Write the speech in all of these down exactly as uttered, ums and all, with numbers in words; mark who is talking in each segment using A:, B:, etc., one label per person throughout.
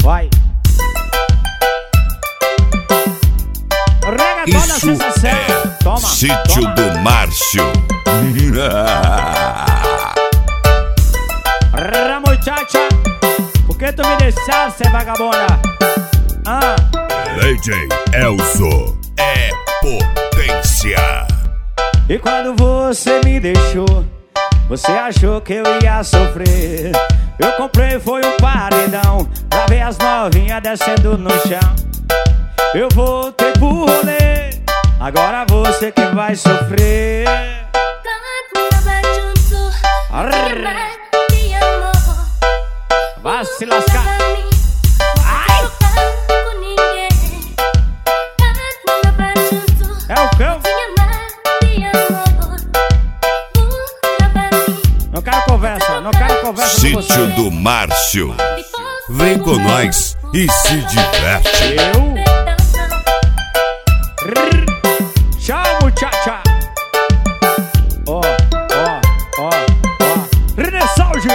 A: Vai.
B: Isso é
A: toma,
B: Sítio
A: toma.
B: do Márcio.
A: Rá, muchacha, por que tu me deixaste, vagabunda? Ah.
B: D J Elzo é potência.
A: E quando você me deixou, você achou que eu ia sofrer. Eu comprei foi um paredão pra ver as novinhas descendo no chão. Eu voltei pro rolê, agora você que vai sofrer. Vai se lascar. Ai! É o cão. Não quero conversa, não quero conversa com você.
B: Sítio do Márcio. Vem com nós e se diverte.
A: Eu? Tchau, muchacha. Ó, ó, ó, ó. Renessalge.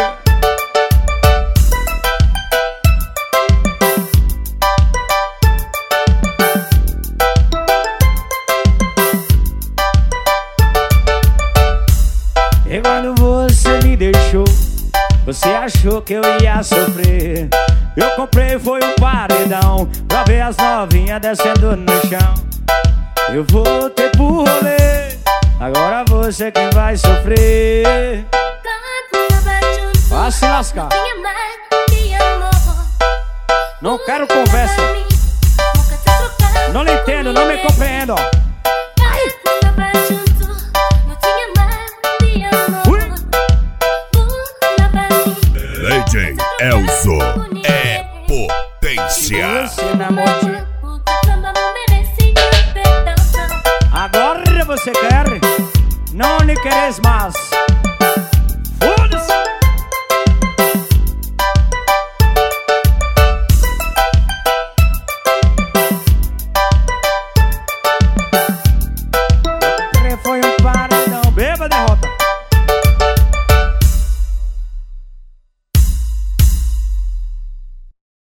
A: E quando você me deixou, você achou que eu ia sofrer. Eu comprei foi um paredão pra ver as novinhas descendo no chão. Eu voltei pro rolê, agora você quem vai sofrer. Vai se lascar. Não quero conversa. Não lhe entendo, não me compreendo.
B: D J Elzo é potência.
A: Você namorou. Agora você quer? Não lhe queres mais. Foda-se. Foi um